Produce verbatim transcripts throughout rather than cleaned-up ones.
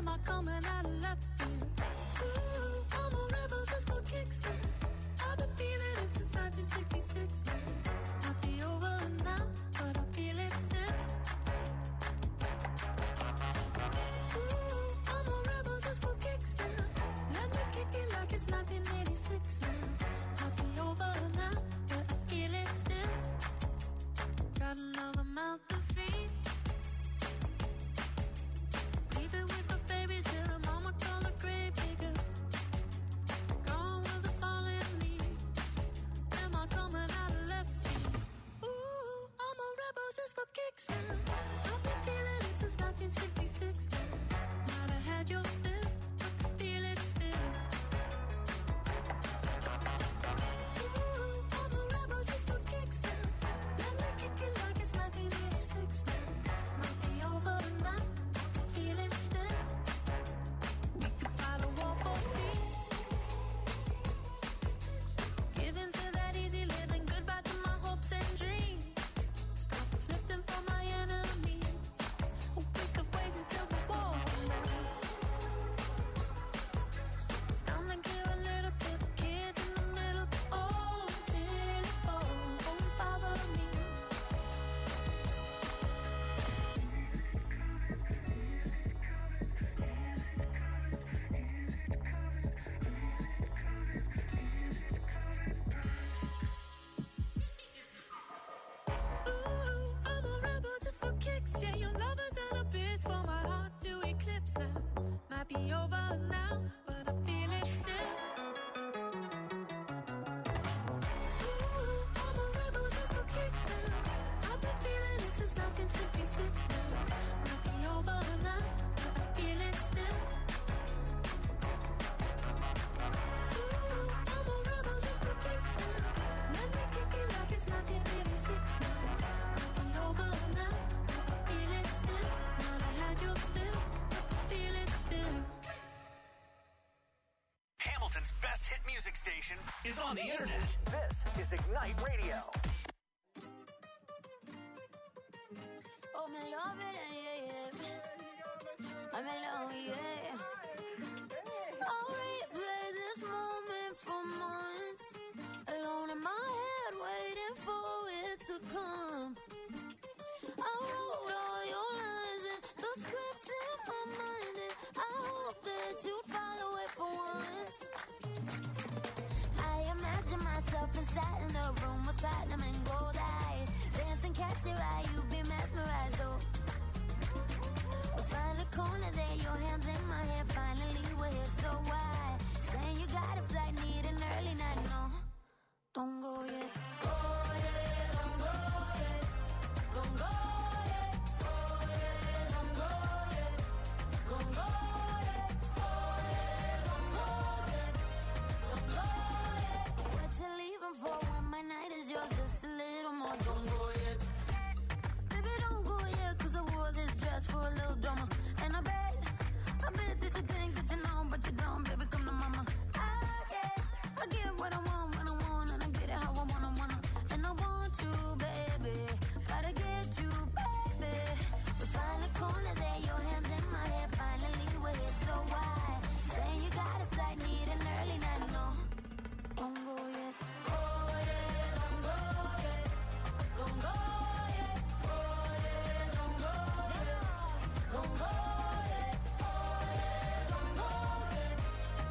Am I coming out of left field? Ooh, I'm a rebel just for kicks now. I've been feeling it since nineteen sixty-six now. Might be over now, but I feel it still. Ooh, I'm a rebel just for kicks now. Let me kick it like it's nineteen eighty-six now. Might be over now, but I feel it still. Got another mouth to feed. Leaving with the babies till the mama call the grave digger. Gone with the fallen leaves. Am I coming out of left field? Ooh, I'm a rebel just for kicks now. I've been feeling it since nineteen sixty-six now. Might have had your fill, but I feel it still. Ooh, I'm a rebel just for kicks now. Let me kick it like it's nineteen eighty-six now. Might be over now, but I feel it still. We could fight a war for peace. Give in to that easy living, goodbye to my hopes and dreams. Stop flipping for my enemies. We could wait until the walls come down. It's time to give a little to the kids in the middle. Oh, till it falls, won't bother me. Ooh, I'm a rebel just for kicks. Yeah, your lovers and a bitch for my heart to eclipse now. Might be over now, but I feel it still. Ooh, I'm a rebel just for kicks now. I've been feeling it since nineteen sixty-six now. Might be over now, but I feel it still. Ooh, I'm a rebel just for kicks now. Let me kick it like it's nineteen eighty-six now. Might be over now, but I feel it still. Might have had your fill, but I feel it still. Hamilton's best hit music station is on the internet. This is Ignite Radio. Oh, me love it, yeah, yeah. I'm alone, yeah. I'll replay this moment for months. Alone in my head, waiting for it to come. I wrote all your lines and the script in my mind, and I hope that you follow it for once. I imagine myself inside in the room with platinum and gold eyes. Dancing, catch your eye, you be mesmerized, oh. We'll find the corner there, your hands in my hair. Finally, we're here, so why? Saying you got a flight, need an early night, no. Don't go yet. Oh, yeah, don't go yet. Don't go yet. Oh, yeah, don't go yet. Don't go yet. Oh, yeah, don't go yet. Don't go yet. What you leaving for when my night is yours? Just a little more. Don't go yet. Baby, don't go yet, 'cause I wore this dress for a little drama. And I bet, I bet that you think that you know, but you don't. Baby, come to mama. I get, I get what I want when I want, and I get it how I wanna, wanna. And I want you, baby. Gotta get you, baby. We find the corner there, your hands in my hair. Finally, we're here, so why? Saying you got a flight, need an early night, no. Don't go yet. Oh, yeah, don't go yet. Don't go yet. Oh, yeah, don't go yet. Don't go yet. Oh, yeah, don't go yet.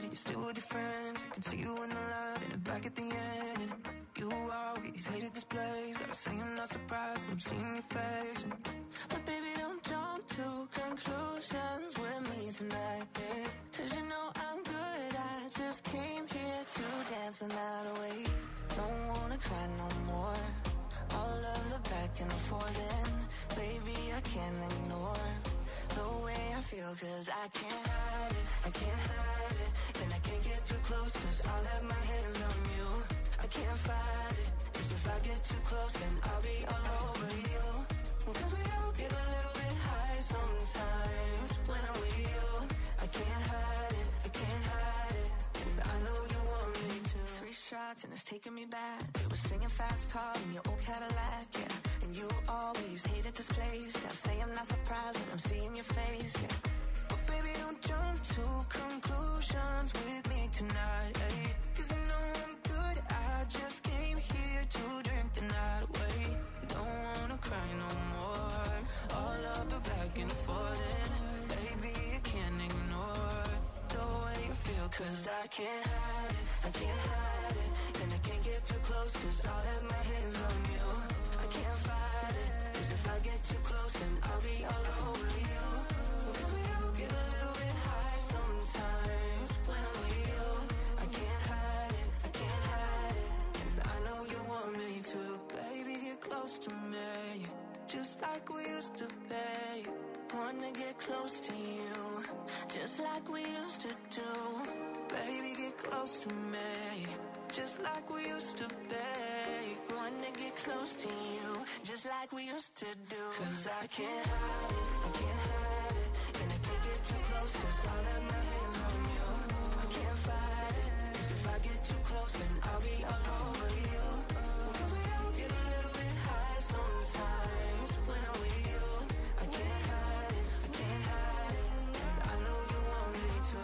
you're still with your friends. I can see you in the lines and back at the end. And you always hated this place. Gotta say I'm not surprised when I'm seeing your face. But baby, don't jump to conclusions with me tonight, babe. Cause you know I'm good, I just came here to dance the night away. Don't wanna cry no more. All of the back and forth, and baby, I can't ignore the way I feel, cause I can't hide it, I can't hide it. And I can't get too close, cause I'll have my hands on you. I can't fight it, cause if I get too close, then I'll be all over you. Cause we all get a little bit high sometimes when I'm with you. I can't hide it, I can't hide it. And I know you want me to. Three shots and it's taking me back. We were singing fast car in your old Cadillac, yeah. And you always hated this place. Gotta say I'm not surprised when I'm seeing your face, yeah. But baby, don't jump to conclusions with me tonight, eh? Cause you know I'm good, I just came here to drink the night away. Don't wanna cry no more. All of the back and forth, and baby, you can't ignore the way you feel, cause I can't hide it, I can't hide it. And I can't get too close, cause I'll have my hands on you. I can't fight it, cause if I get too close, then I'll be all over you. Cause we all get a little bit high sometimes when I'm with you. I can't hide it, I can't hide it. And I know you want me to. Baby, get close to me, just like we used to be. Wanna get close to you, just like we used to do. Baby, get close to me, just like we used to be. Wanna get close to you, just like we used to do. Cause I can't hide it, I can't hide it. And I can't get too close, cause I'll have my hands on you. I can't fight it, cause if I get too close, then I'll be all over you. Cause we all get a little bit high sometimes when I'm with you. I can't hide it, I can't hide it. And I know you want me to.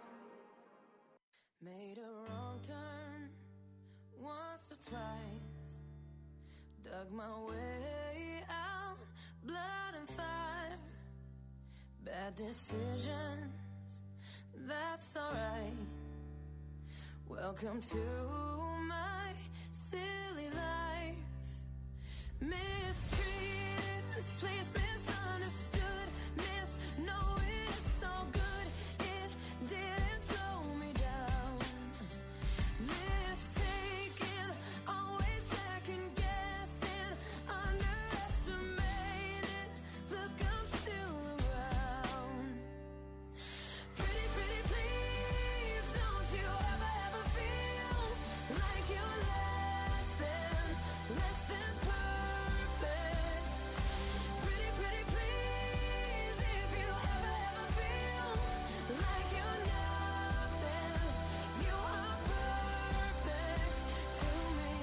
Made a wrong turn once or twice, dug my way out, blood and fire, bad decisions, that's alright. Welcome to my silly life. Mistreated, misplaced, misunderstood, miss knowing it's so good, it didn't slow me down. Mistaken, always second guessing, underestimated, look, I'm still around. Pretty, pretty, please, don't you ever, ever feel like you're less than, less than perfect. Pretty, pretty, please, if you ever, ever feel like you're nothing, you are perfect to me.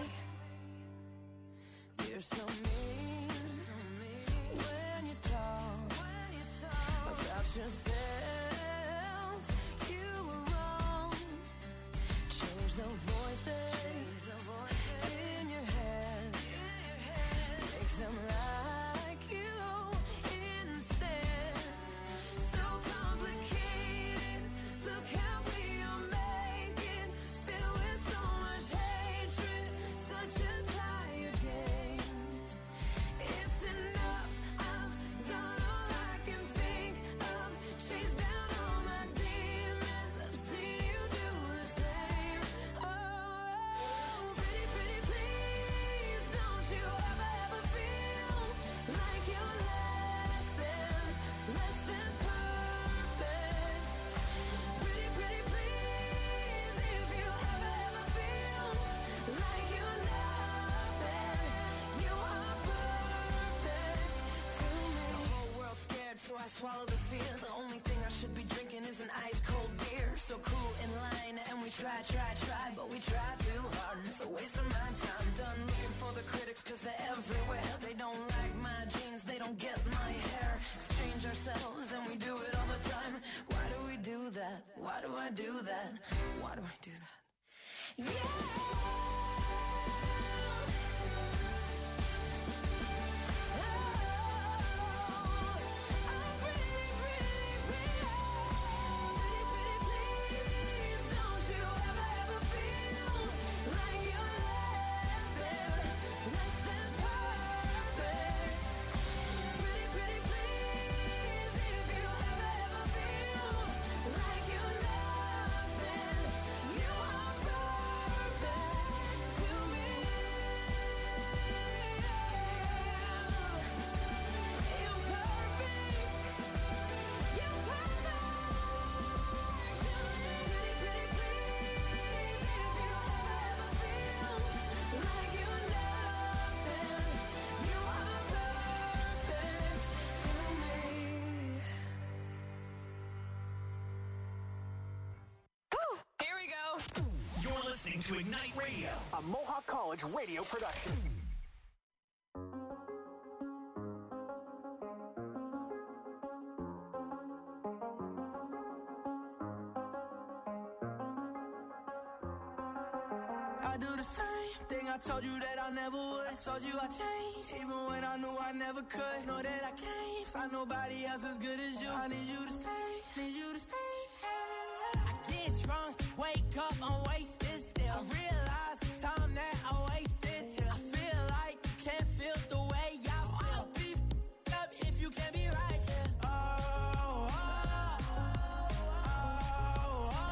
You're so mean when you talk about yourself. You were wrong. Change the voices in your head. Make them like you instead. So complicated. Look how we are making. Filled with so much hatred. Such a tired game. It's enough. I've done all I can think of. Chased down all my demons. I've seen you do the same. Oh, pretty, pretty, please, don't you ever, ever feel like you're less than, less than perfect. Pretty, pretty, please, if you ever, ever feel like you're nothing, you are perfect to me. The whole world's scared, so I swallow the fear. The only thing I should be drinking is an ice cold beer. So cool in line, and we try, try, try, but we try too hard, and it's a waste of my time. Done looking for the critics, cause they're everywhere. They don't like my jeans, they don't get my hair. Exchange ourselves, and we do it all the time. Why do we do that? Why do I do that? Why do I do that? Yeah! Oh, I'm pretty, pretty, pretty. Pretty, pretty, please, to Ignite Radio, a Mohawk College radio production. I do the same thing I told you that I never would. I told you I changed, even when I knew I never could. Know that I can't find nobody else as good as you. I need you to stay, need you to stay. I get drunk, wake up, I'm wasted still. I realize the time that I wasted here. I feel like you can't feel the way I feel. I'll be f***ed up if you can't be right here. Oh, oh, oh, oh, oh,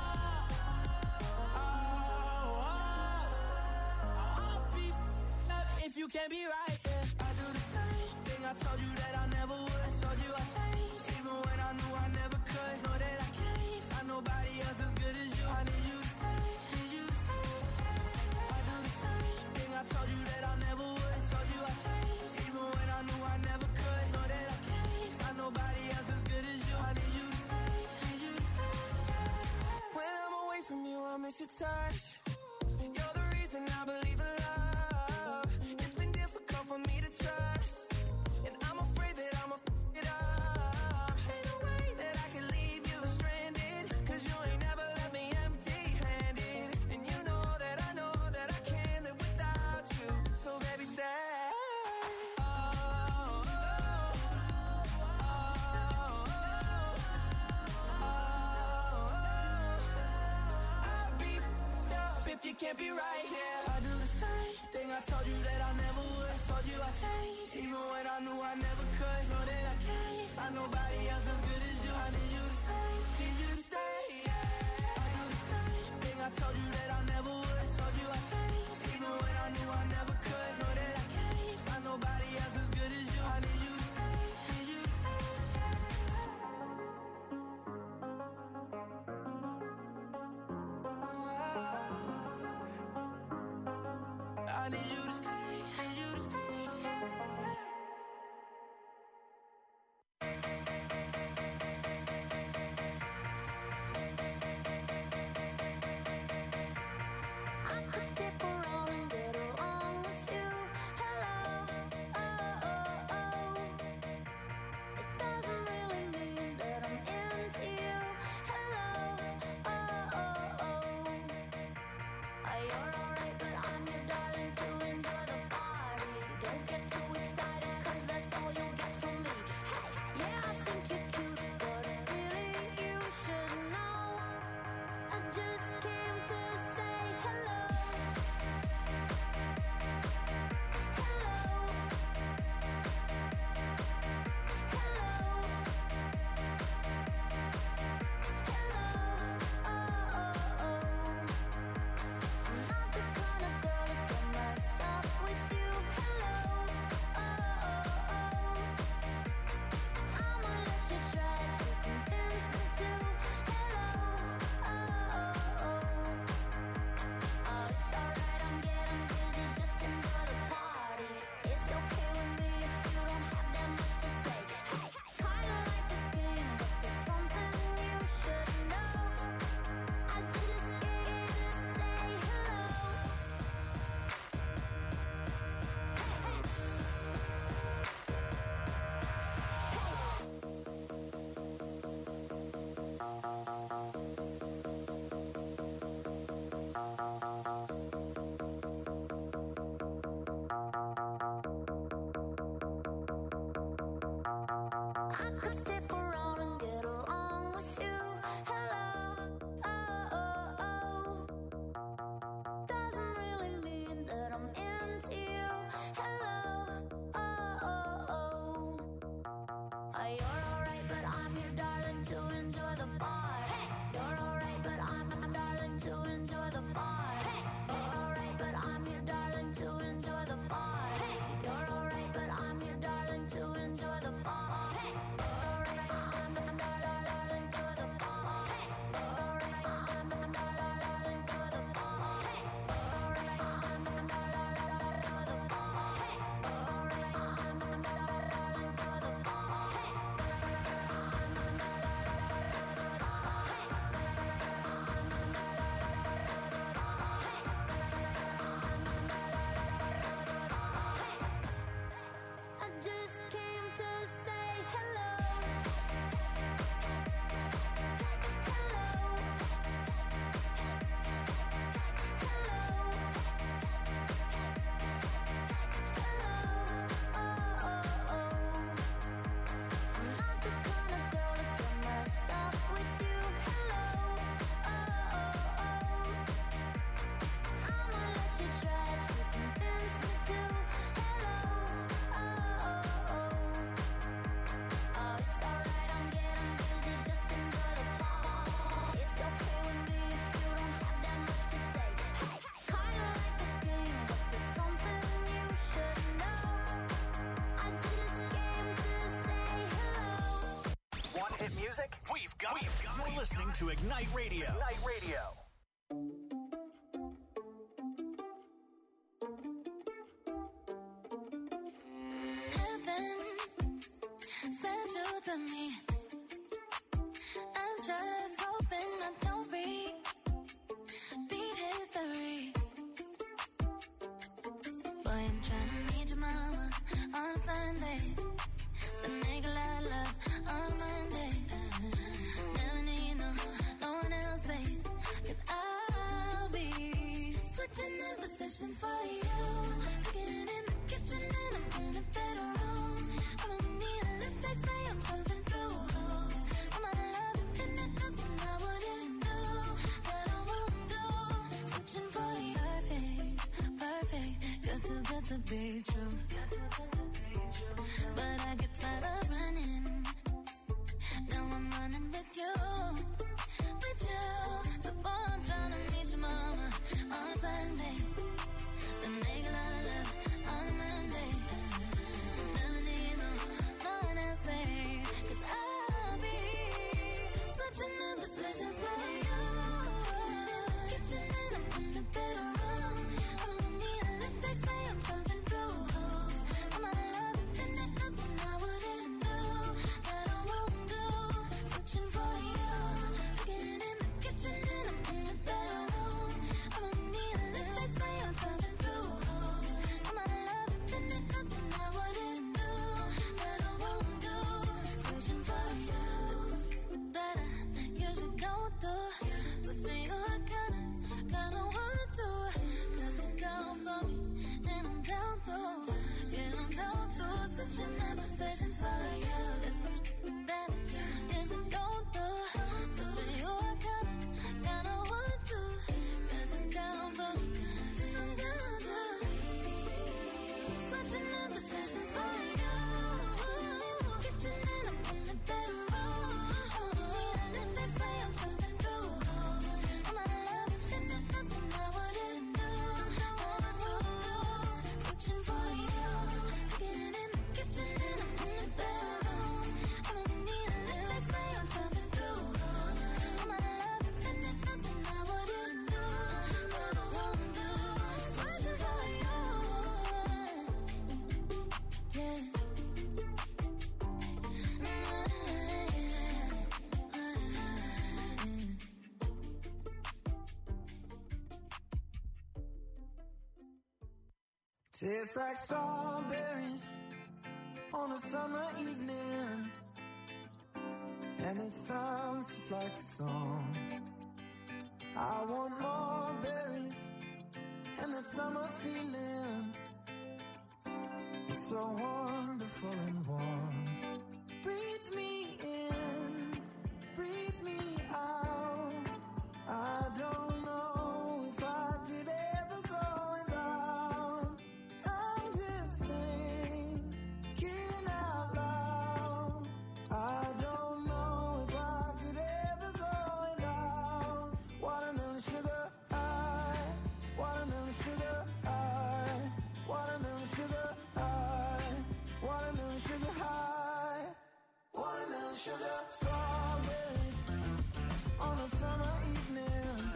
oh. I'll be f***ed up if you can't be right here. I do the same thing I told you that I never would. I told you I changed, even when I knew I never could. Know that I can't find nobody else as good as you. I need you to stay, need you to stay. I do the same thing I told you that I never would. I told you I changed, even when I knew I never could. Know that I can't find nobody else as good as you. I need you to stay, need you to stay. When I'm away from you, I miss your touch. You're the reason I believe in love. It's been difficult for me to trust, and I'm afraid that I'ma f*** it up. Ain't no way that I can leave you stranded, cause you ain't never left me empty-handed. And you know that I know that I can't live without you. So baby, stay. Oh, oh, oh, oh, oh, oh. I'll be f***ed up if you can't be right here. I do the same thing I told you that I never would. I told you I changed, even when I knew I never could. Know that I can't find nobody else as good as you. I need you to stay, need you to stay. I do the same thing I told you that I never would. I told you I changed, even when I knew I never could. Know that I can't find nobody else as good as you. I need you to stay, need you to stay. I need you to stay, need you to stay. I could skip around and get along with you. Hello, oh, oh, oh. It doesn't really mean that I'm into you. Hello, oh, oh, oh. Uh, You're alright, but I'm your darling to enjoy the party. Don't get too excited, cause that's all you'll get from me. Hey, yeah, I think you're cute, but really you should know. I just came to say hello. Hello. Hello. Hello. Oh, oh, oh. I'm not the kind of girl to get messed up with you. Hello. Oh, oh, oh. I'ma let you try to convince me to. Hello. Oh, oh, oh. Oh, it's alright, I'm getting busy, just enjoy the party. It's okay with me if you don't have that much to say. Hey, kinda like this game, but there's something you should know. I just came to say hello. I could stick around and get along with you. Hello, oh, oh, oh. Doesn't really mean that I'm into you. Hello, oh, oh, oh. Uh, You're alright, but I'm your darling to enjoy the party. You're alright, but I'm, I'm darling to enjoy the party. You're alright, but I'm your darling to enjoy the party. You're alright, but I'm your darling to enjoy the party. You're alright, music? We've got, We've got You're listening to Ignite Radio. Ignite Radio. Heaven sent you to me. I'm just hoping I don't repeat history. Boy, I'm trying to meet your mama on Sunday. To make a lot of love on Monday. Never need no, no one else, babe. Cause I'll be switching in positions for you. Getting in the kitchen and I'm in the bedroom. I don't need a lift, they say I'm pumping through holes. I'm out of love and fitting nothing I wouldn't do, that I won't do. Switching for you, perfect, perfect. Good too good to be true. But I get tired of running. Now I'm running with you, with you. So boy, I'm trying to meet your mama on Sunday. To make a lot of love on Monday. Never need no, no one else, babe. Cause I'll be switching in positions for you. Kitchen and I'm in the bedroom. I don't need a lift, they say I'm pumping through holes. I'm out of love and fitting nothing I wouldn't do, that I won't do. Switching for you. Getting in the kitchen and I'm in the bedroom. I don't need a lift, they say I'm pumping through holes. I'm out of love and fitting nothing I wouldn't do, that I won't do. Switching for you. That I usually don't do. But for you I kinda, kinda want to. Cause you're down for me and I'm down to. Yeah, I'm down to. Switching in positions for you. There's something that I usually don't do. So for you I kinda, kinda want to. Cause you're down for me and I'm down to. Switching in positions for you. Kitchen and I'm in the bedroom. I don't need a lift, they say I'm pumping through holes. I'm out of love and fitting nothing I wouldn't do, that I won't do. Switching for you. Getting in the kitchen and I'm in the bedroom. I don't need a lift, they say I'm pumping through holes. I'm out of love and fitting nothing I wouldn't do, that I won't do. Switching for you. Yeah. Tastes like strawberries on a summer evening, and it sounds just like a song. I want more berries and that summer feeling. It's so wonderful and warm. Breathe me in, breathe me out. I don't know if I could ever go without. I'm just thinking out loud. I don't know if I could ever go without. Watermelon sugar high, watermelon sugar high, watermelon sugar high, watermelon sugar high, watermelon sugar. Strawberries on a summer evening.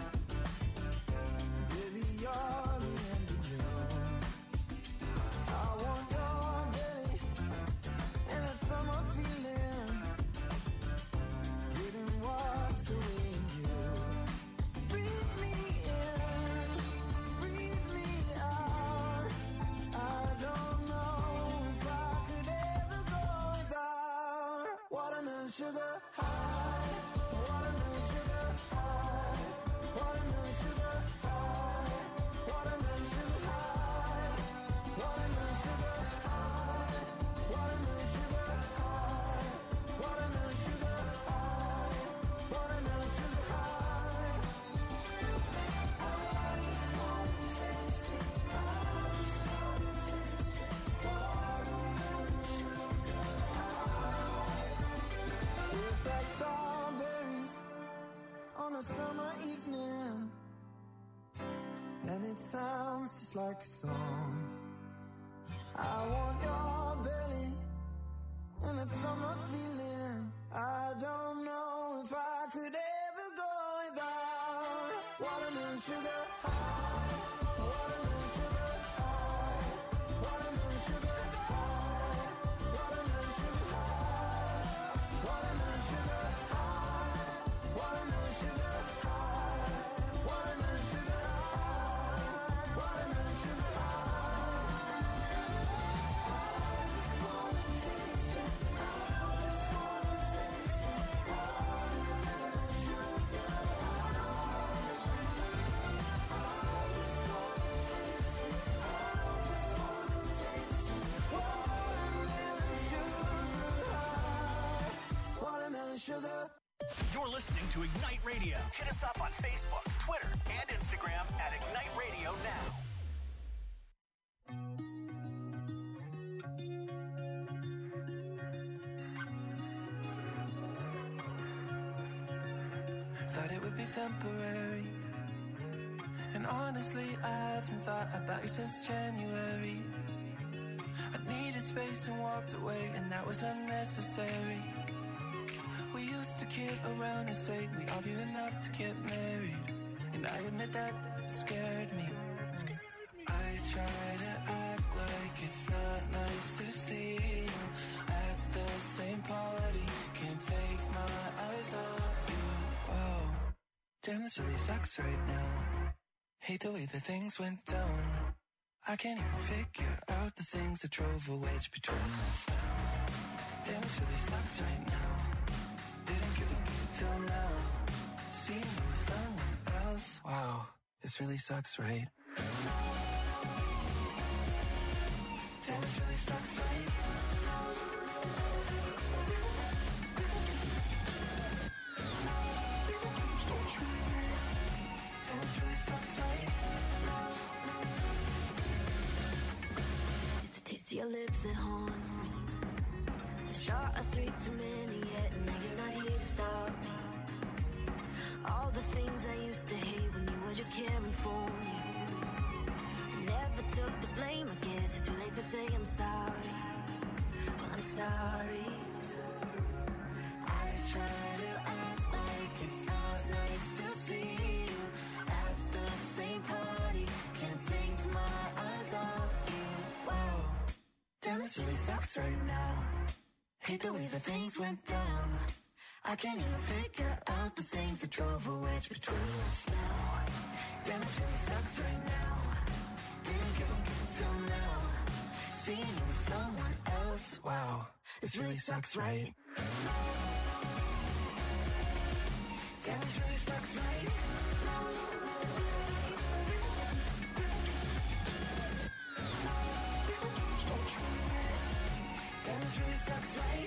Baby, you're the end of June. I want your belly and that summer feeling, getting washed away in you. Breathe me in, breathe me out. I don't know if I could ever go without. Watermelon sugar high, watermelon sugar high, watermelon sugar high, watermelon sugar high, watermelon sugar high, watermelon sugar high, watermelon sugar high, watermelon sugar high. I just wanna taste it, I just wanna taste it. Watermelon sugar high. Tastes like strawberries on a summer evening, and it sounds just like a song. I want your belly and that summer feeling. I don't know if I could ever go without watermelon sugar high, watermelon sugar high, watermelon sugar high, watermelon sugar high, watermelon sugar high, watermelon sugar high, watermelon sugar high, watermelon sugar high. I just wanna taste it. I just wanna taste it. Watermelon sugar high. I just wanna taste it. I just wanna taste it. Watermelon sugar high. Watermelon sugar. You're listening to Ignite Radio. Hit us up on Facebook, Twitter, and Instagram at Ignite Radio Now. Thought it would be temporary. And honestly, I haven't thought about you since January. I needed space and walked away, and that was unnecessary. We used to kid around and say we argued enough to get married. And I admit that scared me. I try to act like it's not nice to see you at the same party. Can't take my eyes off you. Wow, damn, this really sucks right now. Hate the way that things went down. I can't even figure out the things that drove a wedge between us now. Damn, this really sucks right now. Didn't give a shit till now. Seeing you with someone else. Wow, this really sucks, right? Damn, this really sucks, right? Damn, this really sucks, right? It's the taste of your lips that haunts me. A shot of three too many yet, and now you're not here to stop me. All the things I used to hate when you were just caring for me. I never took the blame, I guess it's too late to say I'm sorry. Well, I'm sorry. I try to act like it's not nice to see you at the same party. Can't take my eyes off you. Wow, damn, this really sucks right now. Hate the way that things went down. I can't even figure out the things that drove a wedge between us now. Damn, this really sucks right now. Didn't give a shit till now. Seeing you with someone else. Wow, this really sucks, right? Damn, this really sucks, right? Damn, this really sucks, right?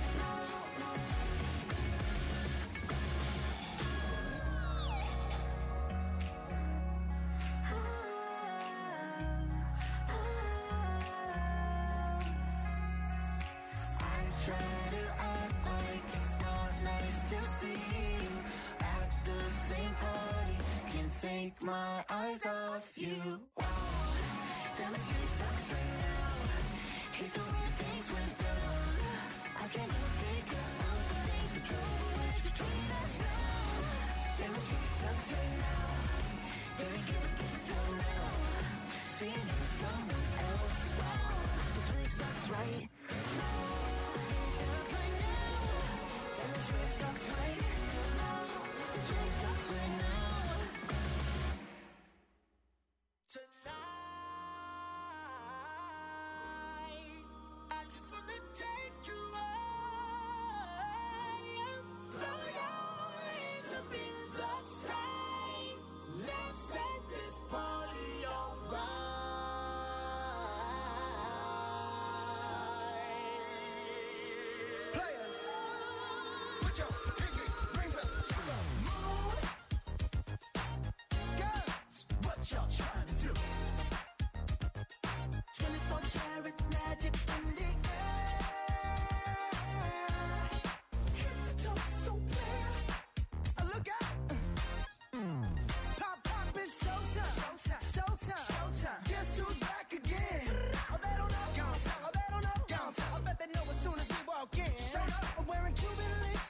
I try to act like it's not nice to see you at the same party. Can't take my eyes off you. Wow, damn, this really sucks right now. Hate the way things went down. I can't even figure out the things that drove a wedge between us now. Damn, this really sucks right now. Didn't give a shit till now. Seeing you with someone else. Wow, this really sucks, right? Damn, this really sucks right now. This really sucks right now. Tonight, I just wanna take you away. Throw your hands up in the sky. Let's set this party on fire. Players, put your pinky rings up to the moon. Girls, what y'all trying to do? twenty-four karat magic in the air. Head to toe, so clear. Uh, Look out. Pop, pop, it's showtime. Showtime. Showtime. Showtime. Guess who's back again? Oh, they don't know. Oh, they don't know. I bet they know as soon as we walk in. Showed up. I'm wearing Cuban links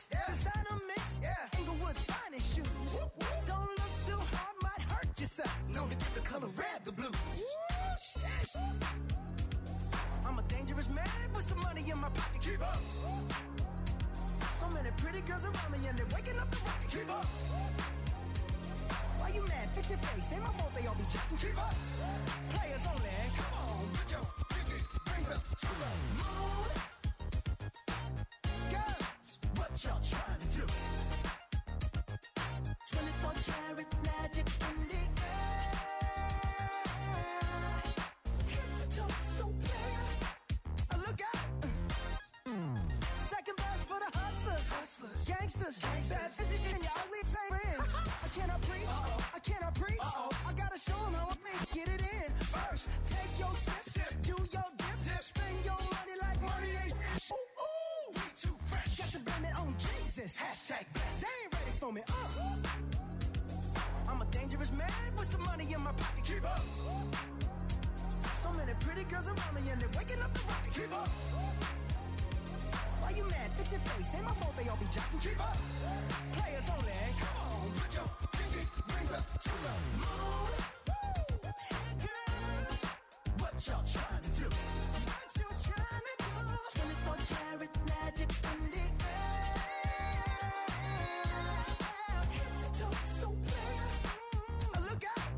with some money in my pocket. Keep up. So many pretty girls around me and they're waking up the rocket. Keep up. Why you mad? Fix your face. Ain't my fault they all be jacking. Keep up. Players only. Come on, put your pinky rings up to the moon. Girls, what y'all trying to do? twenty-four karat magic in the air. Head to toe, so clear. Uh, look out. Second verse for the hustlers, hustlers. Gangsters, Gangsters. Bad business and your ugly friends. I cannot preach, Uh-oh. I cannot preach. Uh-oh. I gotta show them how I make get it in. First, take your sip, sip. Do your dip, dip, spend your money like money ain't. Ooh, ooh, we too fresh. Got to blame it on Jesus. Hashtag blessed. They ain't ready for me. Uh. I'm a dangerous man with some money in my pocket. Keep up. So many pretty girls around me and they're waking up the rocket. Keep up. Why you mad? Fix your face. Ain't my fault they all be jacking. Keep up. Players only. Come on, put your pinky rings up to the moon. Girls, what y'all trying to do? What you trying to do? twenty-four karat magic in the air. Head to toe, so clear. Uh, look out.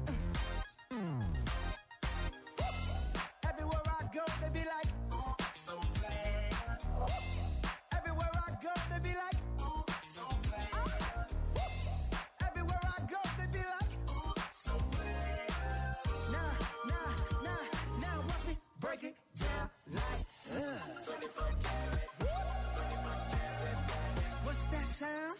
Everywhere I go, they be like, ooh, so bad. Everywhere I go, they be like, ooh, so bad. Everywhere I go, they be like, ooh, so bad. Nah, nah, nah, now watch me break it down like, uh. twenty-four karat, twenty-four karat. What's that sound?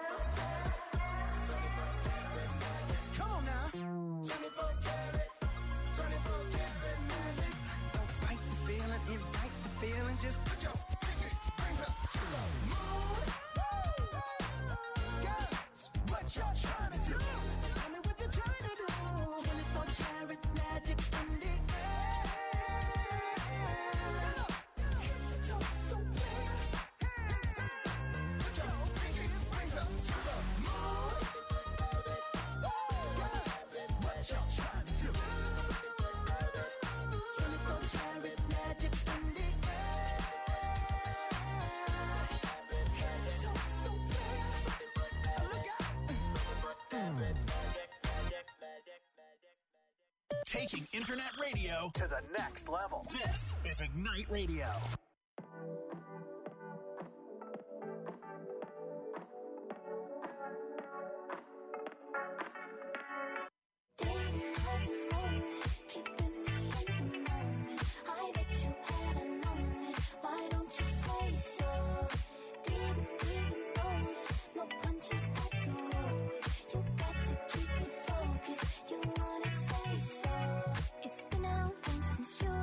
Come on now. twenty-four karat, twenty-four karat magic. Don't fight the feeling, invite the feeling. Just put your pinky rings up to the moon. Girls, what y'all trying to do? Tell me what you're trying to do. twenty-four karat magic in the air. Head to toe, so clear. Put your pinky rings up to the moon. Girls, what y'all trying to do? twenty-four karat magic in the air. Head to toe, so clear. Look out. Taking internet radio To the next level. This is Ignite Radio. Didn't have to moan it, keeping me in the moment. I bet you hadn't known it. Why don't you say so? Didn't even notice. No punches got to roll with. You got to keep me focused. You wanna say so? It's been a long time since you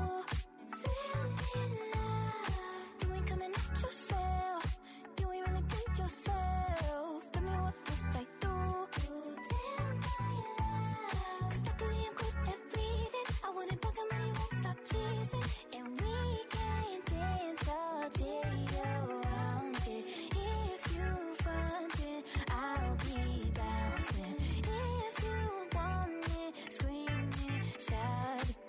fell in love. You ain't coming at yourself. You ain't really think yourself. Tell me what must I do? Tell my love. Cause luckily I'm good at reading. I wouldn't bug him and he won't stop teasing. And we can dance all day around it. If you frontin', I'll be bouncing. If you want it, screaming, shout it,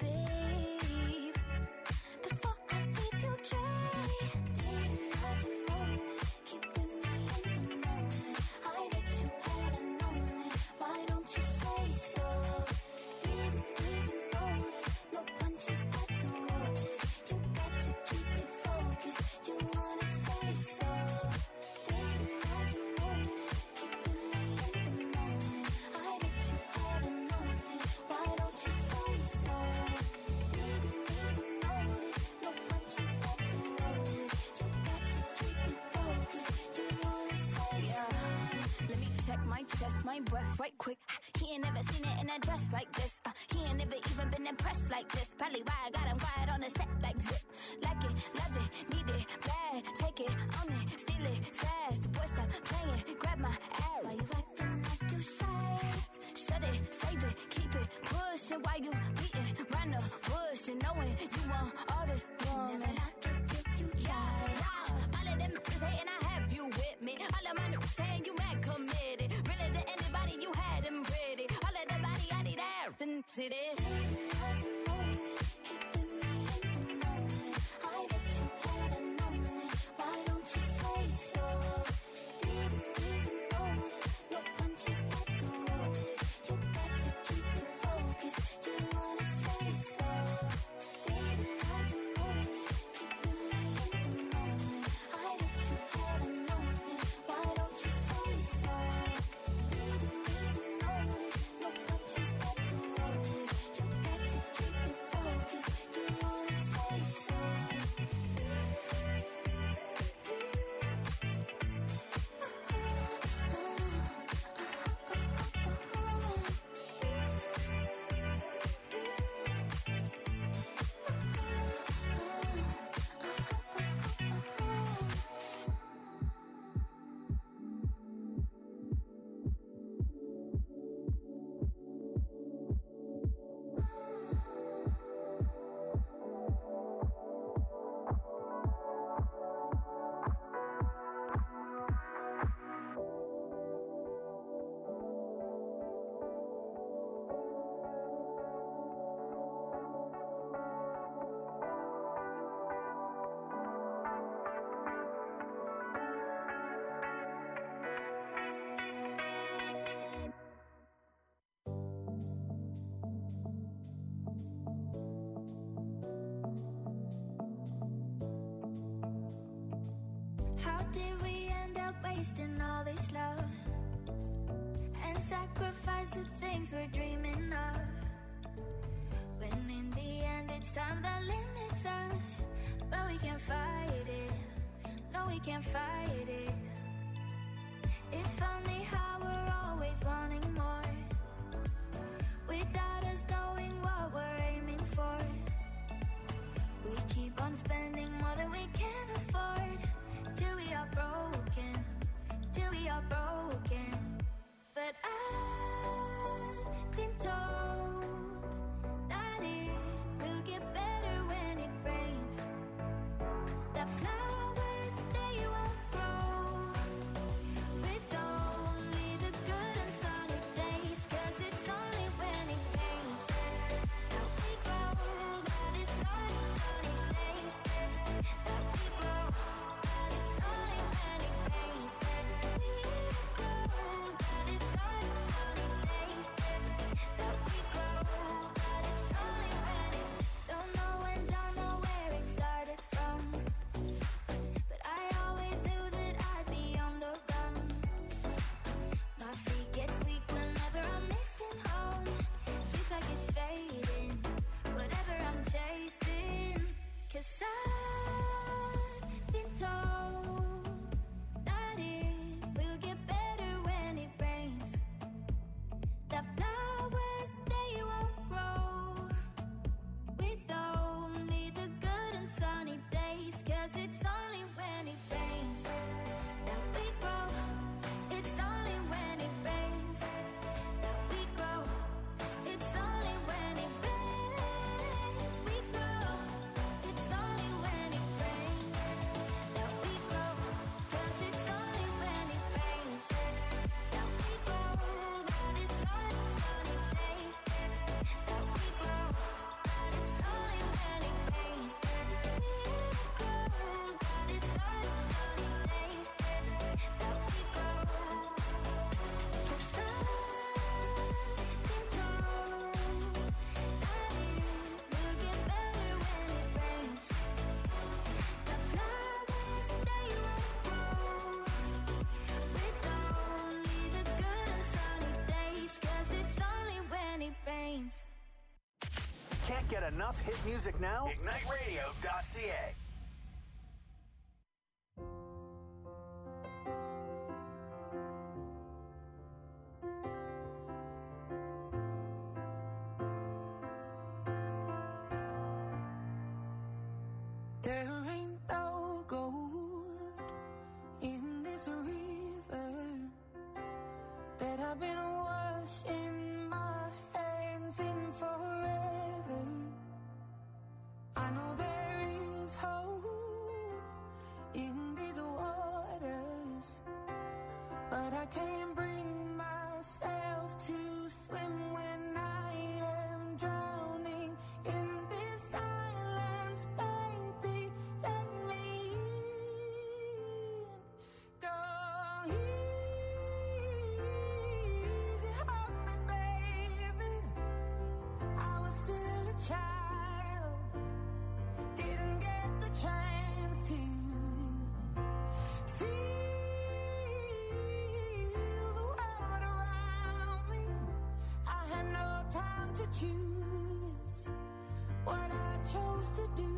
babe. Before I leave you dry, didn't have to moan it, keeping me in the moment. I bet you hadn't known it. Why don't you say so? Didn't even notice. No punches got to roll with. You got to keep me focused. You wanna say so? Didn't have to moan it, keeping me in the moment. I bet you hadn't known it. Why don't you say so? Didn't even notice. No punches got to roll with. You got to keep me focused. You wanna say so? Let me check my chest, my breath right quick. He ain't never seen it in a dress like this. Uh, he ain't never even been impressed like this. Probably why I got him quiet on the set like zip. Like it, love it, need it, bad. Take it, own it, steal it, fast. The boy stop playing, grab my ass. Why you acting like you shy? Shut it, save it, keep it pushing. Why you beating round the bush and knowing you want all this woman? Never knock it till you try. All of them is hating, I have you with me. All of my niggas saying you mad committed. Really to anybody you had them pretty. All of the body I need ass and shit is. Didn't have to moan it, keeping me in the moment. I bet you had How did we end up wasting all this love and sacrifice the things we're dreaming of, when in the end it's time that limits us? But we can't fight it, no we can't fight it. It's funny how we're always wanting more, without us knowing what we're aiming for. We keep on spending more than we can afford, till we are broken, till we are broken. But I've been told that it will get better when it rains, that flowers, they won't grow with only the good and sunny days, 'cause it's only when it rains that we grow, that it's only sunny days that we grow, that it's only when it rains that we grow, that it's only sunny days that we grow, that it's only when it. Don't know when, don't know where it started from, but I always knew that I'd be on the run. My feet gets weak whenever I'm missing home. Feels like it's fading, whatever I'm chasing. 'Cause I've been told that it will get better when it rains, that flowers, they won't grow with only the good and sunny days, 'cause it's only when it rains that we grow, it's only when it rains that we grow, it's only when it rains we grow, it's only when it rains that we grow, 'cause it's only when it rains that we grow, that it's only sunny days that we grow, that it's only when it rains that we grow, that it's only sunny days that we grow. 'Cause I've been told that it will get better when it rains, the flowers, they won't grow with only the good and sunny days, 'cause it's only when it rains. Can't get enough hit music now? ignite radio dot c a. There ain't no gold in this river that I've been washing my hands in forever. I know there is hope in these waters, but I can't bring myself to swim when I am drowning in this silence. Baby, let me in. Go easy on me, baby. I was still a child, didn't get the chance to feel the world around me. I had no time to choose what I chose to do.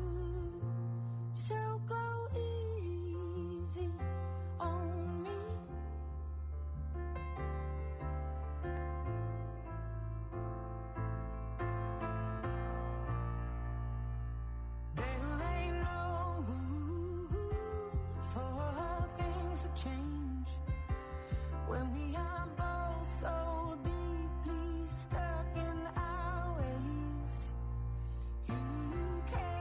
So go easy on me. There ain't no room for things to change when we are both so deeply stuck in our ways. You can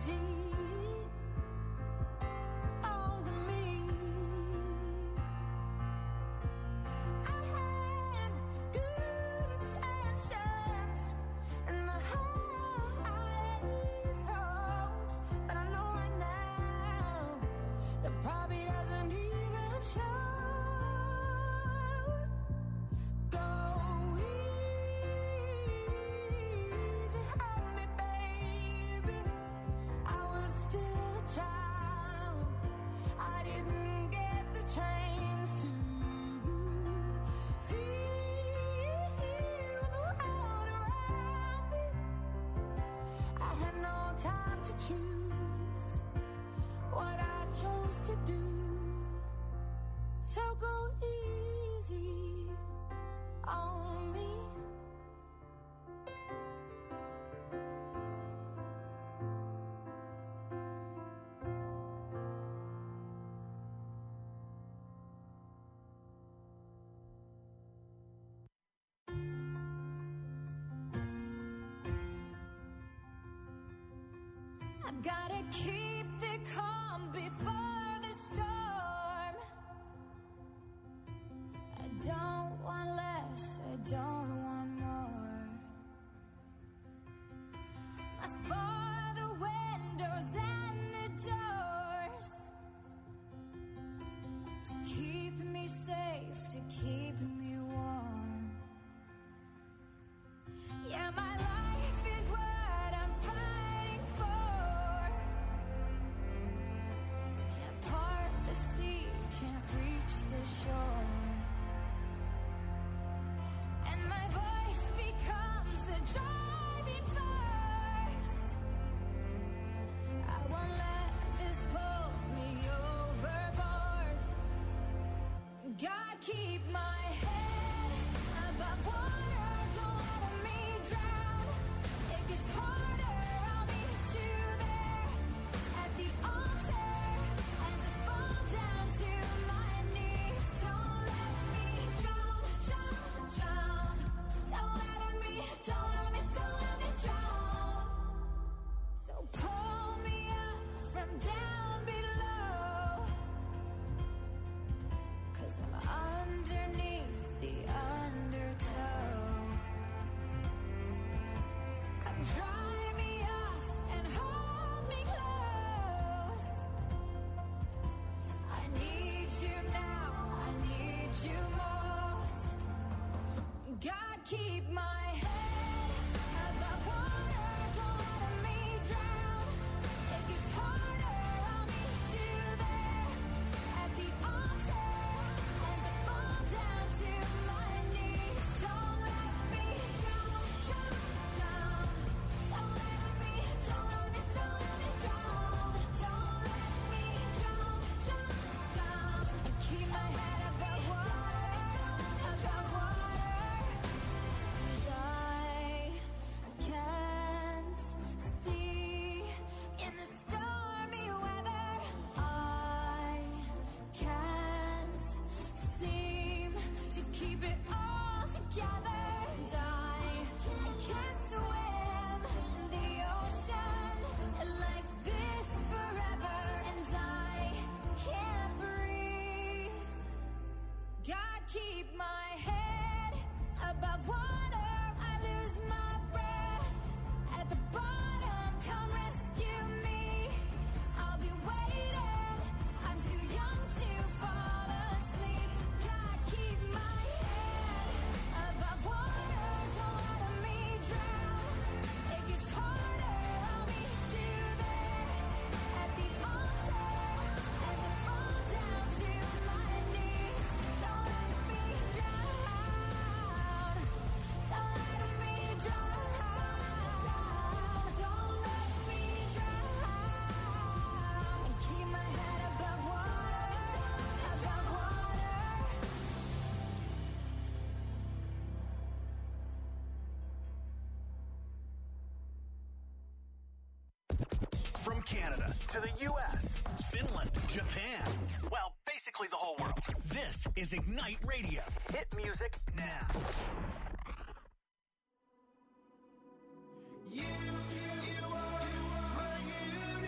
choose what I chose to do. So go easy on me. I've gotta keep the calm before the storm. I don't want less, I don't want more. Must bar the windows and the doors to keep me safe, to keep me warm. Yeah, my life is what I'm fighting for. Can't part the sea, can't reach the shore. And my voice becomes the driving force. I won't let this pull me overboard. God, keep my head above water, don't let me drown. It gets harder, I'll meet you there at the altar as I fall down to my knees. Don't let me drown, drown, drown. Don't let me, don't let me, don't let me drown. So pull me up from down below, 'cause I'm underneath the undertow. Come dry me off and hold me close. I need you now, I need you most. God, keep my head above water, don't let me drown. It gets harder, I'll meet you there at the altar as I fall down to my knees. Don't let me drown, drown, drown. Don't let me, don't let me, don't let me drown. Don't let me drown, drown, drown. And keep my head above water, above water. And I can't see in the stormy weather. I can't seem to keep it all together. And I, I can't swim in the ocean like this forever. And I can't breathe. God, keep my head above water. I lose my breath at the bottom. Come rescue me. I'll be waiting. I'm too young to fall asleep. So God, keep my head above water. Don't let me drown. It gets harder. I'll meet you there at the altar as I fall down to my knees. Don't let me drown. Don't let me drown. Don't let me drown. And keep my head above water, above water. From Canada to the U S, Finland, Japan. Well, basically the whole world. This is Ignite Radio. Hit music now. You, you, you are my universe.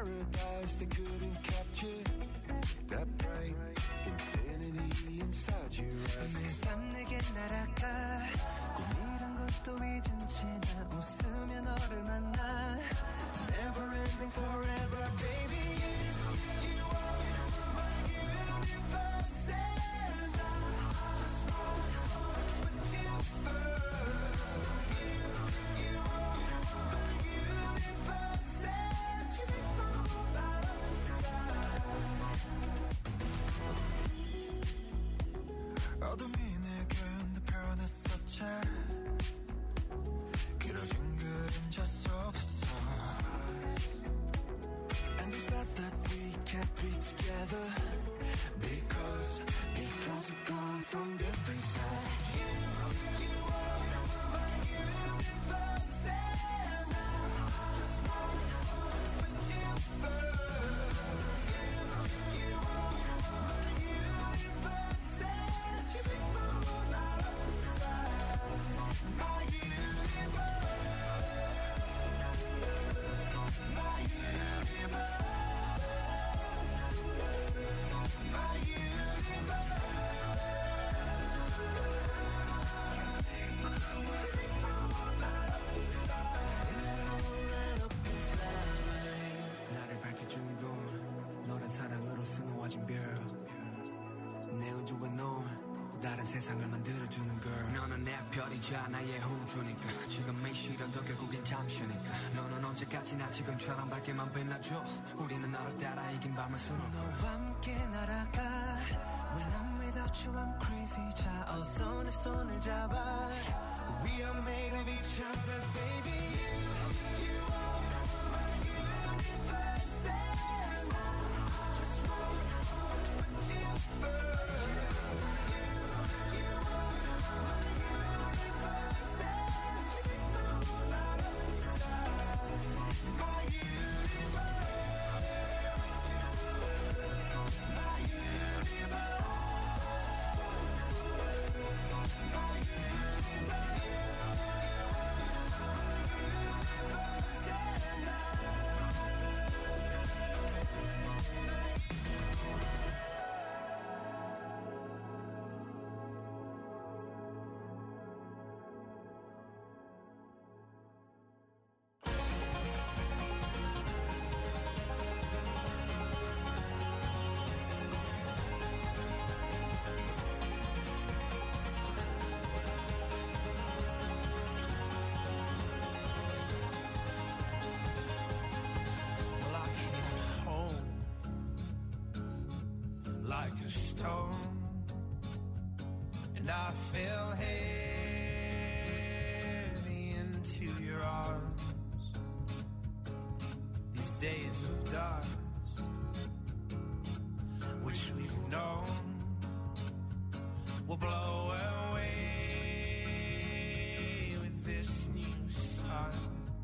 paradise they couldn't capture that bright infinity inside your eyes. 매일 밤 내게 날아가 꿈이란 것도 잊은 채 나 웃으며 너를 만나 Never ending forever, baby. You, you are my universe, and I just want to put you first. You, you are my universe, and you make my whole light up inside. 어둠이 내겐 더 변했었지. 길어진 그림자 속에서. And the fact that we can't be together because because we've gone from different sides. You, you are my universe, and I just want to put you first. You, you are my universe, and you make my whole light up inside. My universe. My universe, my universe. 나를 밝혀주는 건 너란 사랑으로 수놓아진 별. 내 우주에 넌 또 다른 세상을 만들어주는 걸. 너는 내 별이자 나의 우주니까 지금이 싫어도 결국엔 잠시니까. 너는 언제까지나 지금처럼 밝게만 빛나줘. 우리는 너를 따라 이긴 밤을 수놓아. 너와 함께 날아가. When I'm without you I'm crazy. 자 어서 내 손을 잡아. We are made of each other, baby. You, you are my universe, and I just want to put you first. Like a stone, and I fell heavy into your arms. These days of dark, which we've known, will blow away with this new sun.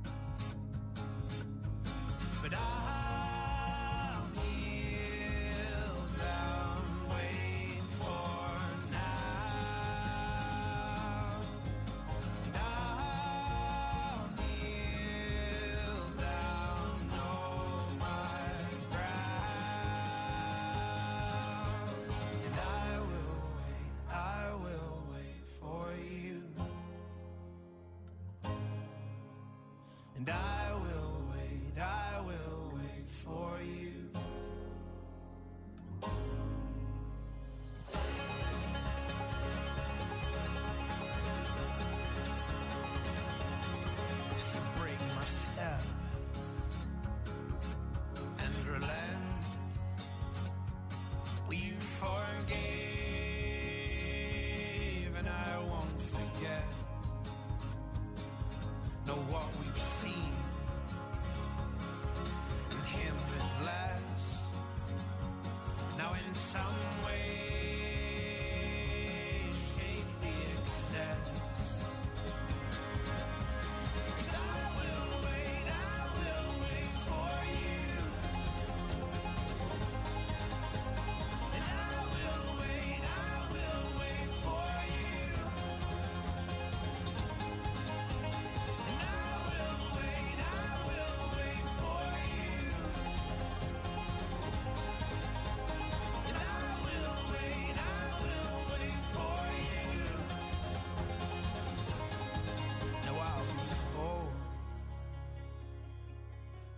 But I And I will wait, I will wait for you. So break my step and relent. Will you forgive and I won't forget. Know what we've seen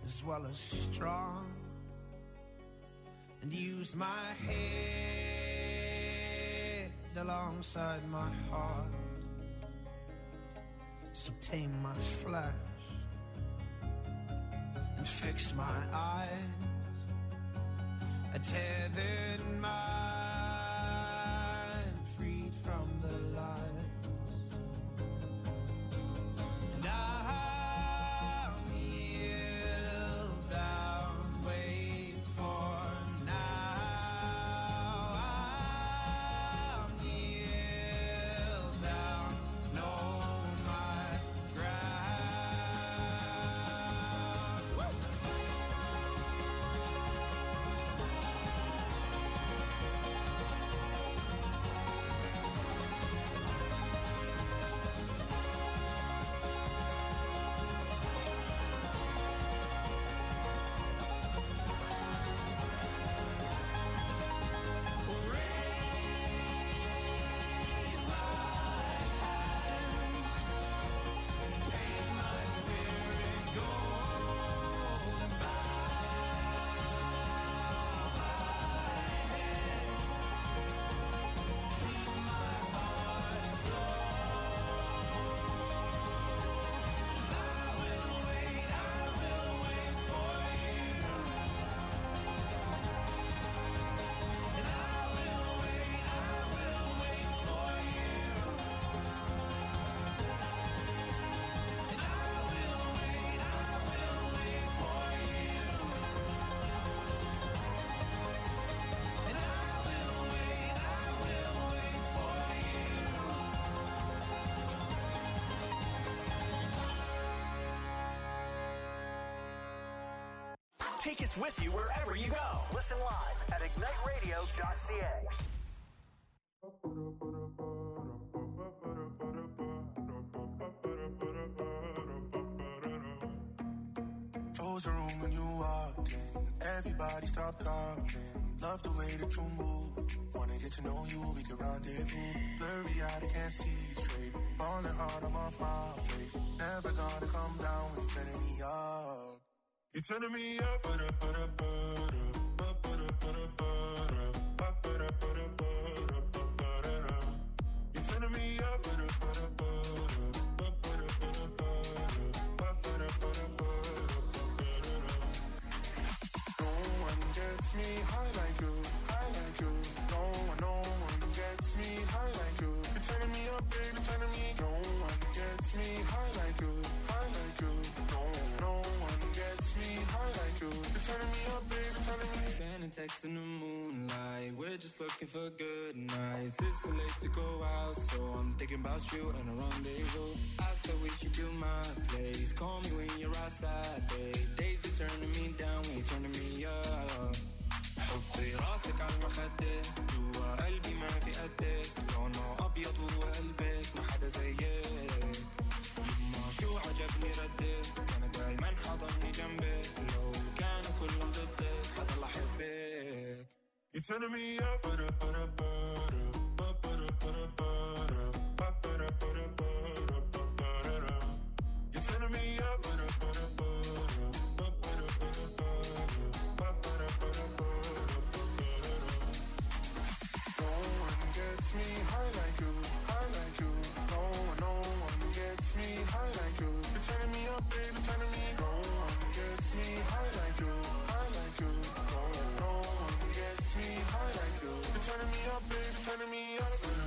as well as strong, and use my head alongside my heart. So tame my flesh and fix my eyes, a tethered mind freed from the lies. And I'll kneel down, wait for now. I'll kneel down, know my ground. Woo! Take us with you wherever you go. Listen live at ignite radio dot c a. Close the room when you walked in. Everybody stop talking. Love the way that you move. Wanna get to know you, we can rendezvous. Blurry eyed, I can't see straight. Falling hard, I'm off my face. Never gonna come down when you're turning me up. You're turning me up, but up, but up, but up, but up, but up, but up, but up, but up, but up. You're turning me up, but up, but up, but up, but up, but up, but up, but up. No one gets me high like you, high like you. No one, no one gets me high like you. You're turning me up, baby, turning me. No one gets me high like you, high like you. No, no one gets me high like you. You're turning me up, baby, turning me. Sending texts in the moonlight. We're just looking for good nights. It's so late to go out, so I'm thinking about you and a rendezvous. I said we should do my place. Call me when you're outside, babe. Days be turning me down when you're turning me up. حطي راسك على المخدة جوا قلبي ما في قدك لونه أبيض وقلبك ما حدا زيك يما شو عجبني ردك أنا دايما حضني جنبك لو كانوا كلهم ضدك حضل أحبك. You're turning me up, but up, but up, but up, but up, but up, but up, but up, but up, but up, but up. You're turning me up, but up, but up, but up, but up, but up, but up, but up, but up, but up. No one gets me high like you, high like you. No one, no one gets me high like you. You're turning me up, baby, turning me. No one gets me high like you, high like you. No, no one gets me high like you. You're turning me up, baby, turning me up.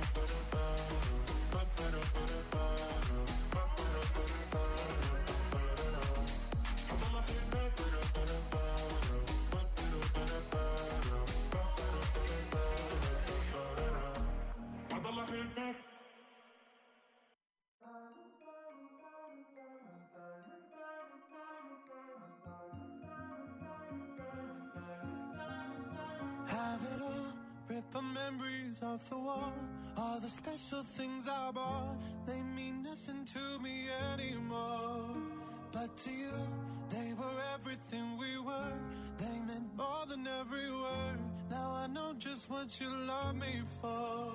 Have it all, rip our memories off the wall. All the special things I bought, they mean nothing to me anymore. But to you, they were everything we were. They meant more than every word. Now I know just what you love me for.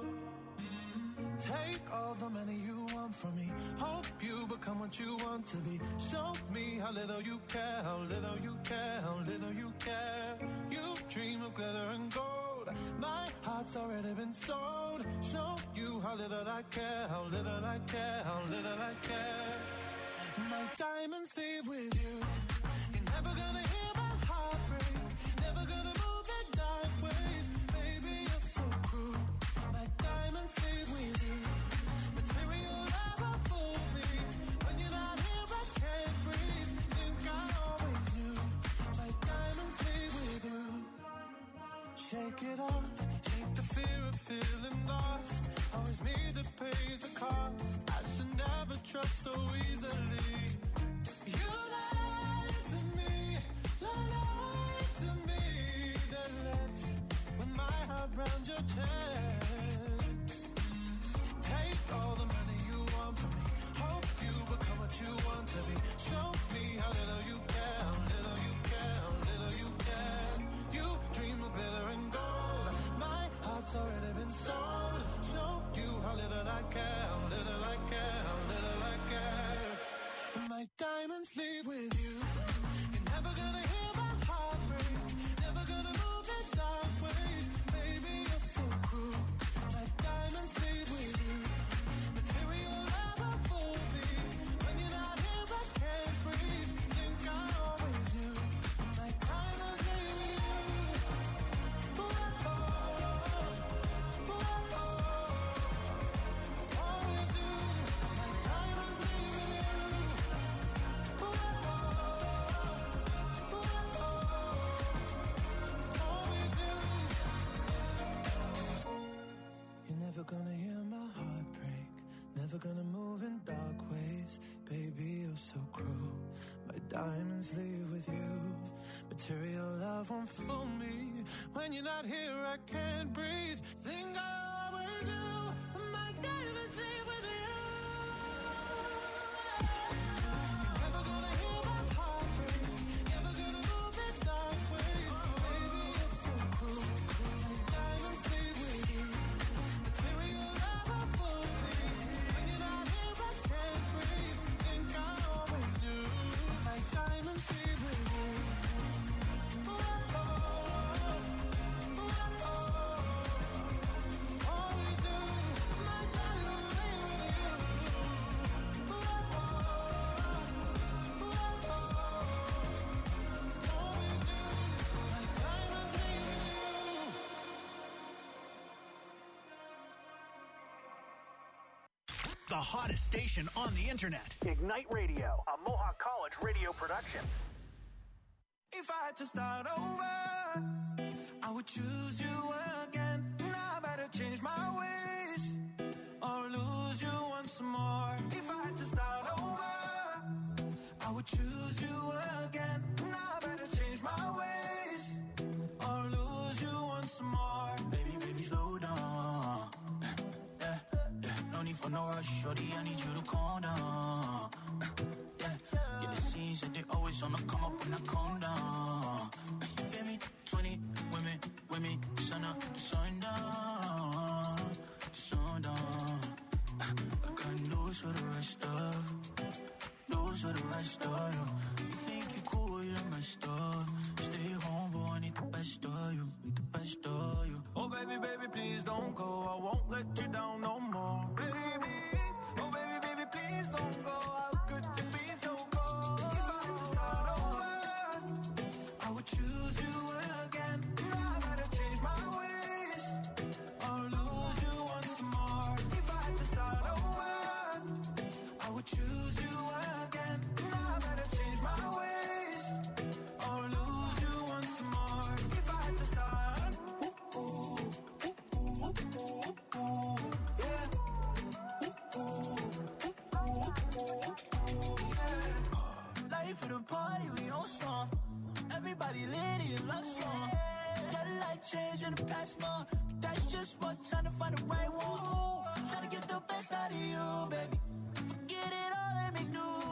Take all the money you want from me. Hope you become what you want to be. Show me how little you care, how little you care, how little you care. You dream of glitter and gold. My heart's already been sold. Show you how little I care, how little I care, how little I care. My diamonds leave with you. You're never gonna hear my heart break. Never gonna move in dark ways. Baby, you're so cruel. My diamonds leave with you. Material never fooled me. When you're not here, I can't breathe. Think I always knew. My diamonds leave with you. Shake it off. Shake the fear of feeling lost. Always me that pays the cost. I should never trust so easily. You lied to me, lied to me. Then left with my heart round your chest. Take all the money you want from me. Hope you become what you want to be. Show me how little you care, how little you care, how little you care. You dream of glitter and gold. My heart's already been sold. Show you how little I care, how little I care, how little I care. And my diamonds leave with you. You're never gonna hear my heart break. Never gonna move in dark ways. Baby, you're so cruel. My diamonds leave with you. Material never fooled me. When you're not here, I can't breathe. Think I always knew. My diamonds leave with you. Ooh, oh, ooh, oh, always knew. My diamonds leave with you. Ooh, oh, ooh, oh, always knew. You're never gonna hear my heart break. Never gonna move in dark ways. Baby, you're so cruel. My diamonds leave with you. Material love won't fool me. When you're not here, I can't breathe. Think I always do. My diamonds leave with you. You're never gonna hear my heart break. Never gonna move in dark ways. Baby, you're so cruel. My diamonds leave with you. Material never fooled me. When you're not here, I can't breathe. Think I always knew. My diamonds leave with you. Ooh, oh, ooh, oh, always knew. My diamonds leave with you. Ooh, oh, ooh, oh, always knew. My diamonds leave with you. The hottest station on the internet. Ignite Radio, a Mohawk College radio production. If I had to start over, I would choose you again. Now I better change my ways or lose you once more. If I had to start over, I would choose you again. Now I better change my ways or lose you once more. Baby, baby, slow down. Yeah, yeah, no need for no rush, shorty, I need you to calm down. Yeah, yeah, it seems that they always on the come up when I calm down. You feel me? twenty women with me, sun up, sundown, sundown. I got news for the rest of, news for the rest of you. You think you cool, you done messed up. Stay home, boy, I need the best of you, need the best of you. Oh baby, baby, please don't go. I won't let you down no more, baby. Oh baby, baby, please don't go. How could you be so cold? If I had to start over, I would choose you again. Now I better change my ways or lose you once more. If I had to start over, I would choose you again. Now I better change my ways or lose you once more. If I had to start, ooh, ooh, ooh, ooh, ooh, ooh, yeah. Ooh, ooh, ooh, ooh, ooh, yeah. Life for the party, we on song. Everybody lit in love song. Got a life change in the past month. That's just what trying to find the right one. Ooh, trying to get the best out of you, baby. Forget it all and make new.